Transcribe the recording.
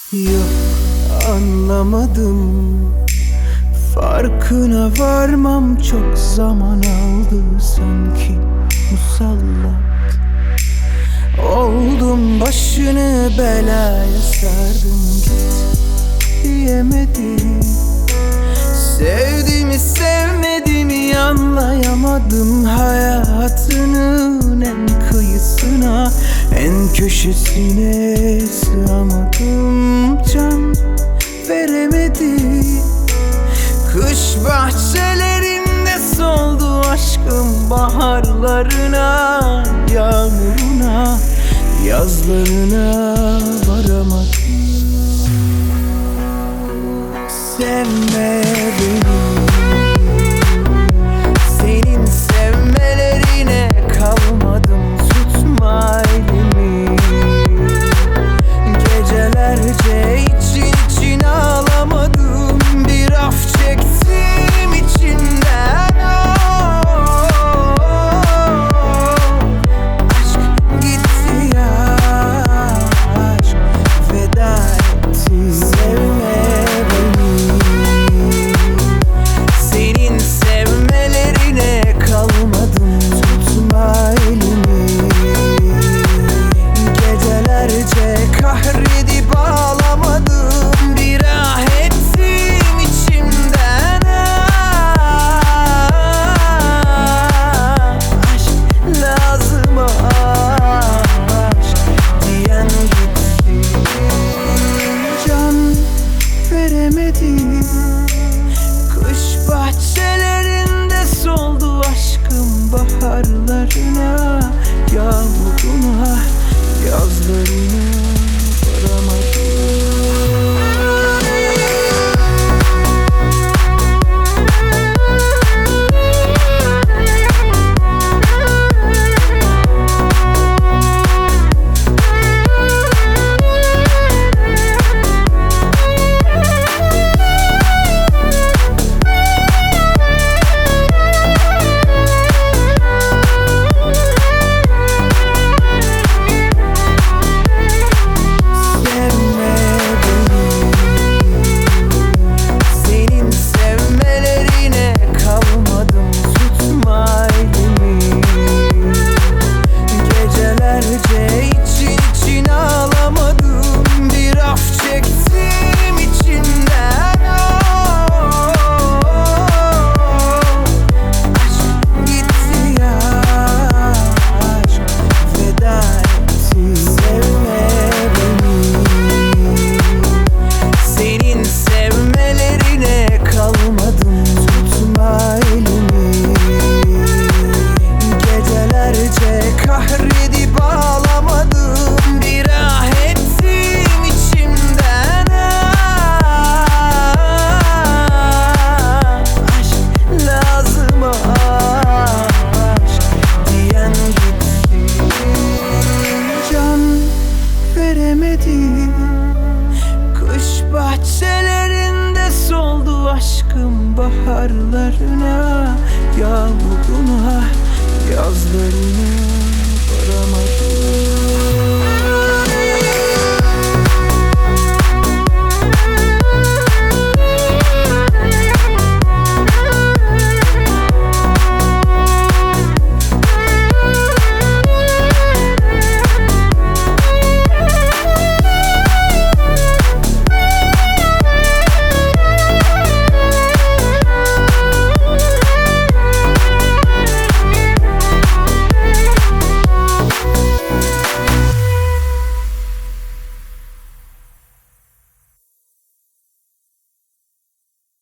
Yok, anlamadım. Farkına varmam çok zaman aldı sanki. Musallat oldum, başını belaya sardım. Git diyemedim. Sevdiğimi sevmediğimi anlayamadım. Hayatının en kıyısına, en köşesine sığamadım. Can veremedim. Kış bahçelerinde soldu aşkım, baharlarına, yağmuruna, yazlarına varamadım. Sevme beni, senin sevmelerine kalmadım. Tutma elimi, gecelerce için için ağlamadım. Bir af çektim içinden. Aşk gitti ya, aşk veda etti. Sevme beni, senin sevmelerine kalmadım. Tutma elimi, gecelerce kahredip ağlamadım. Bir ah ettim içimden. Aşk lazım, aşk diyen gitti. Can veremedim. Kış bahçelerinde soldu aşkım, baharlarına, yağmuruna, yazlarına varamadım. Kahredip ağlamadım. Bir ah ettim içimden. Aşk lazım, aşk diyen gitti. Can veremedim. Kış bahçelerinde soldu aşkım, baharlarına, yağmuruna, yazlarına varamadım.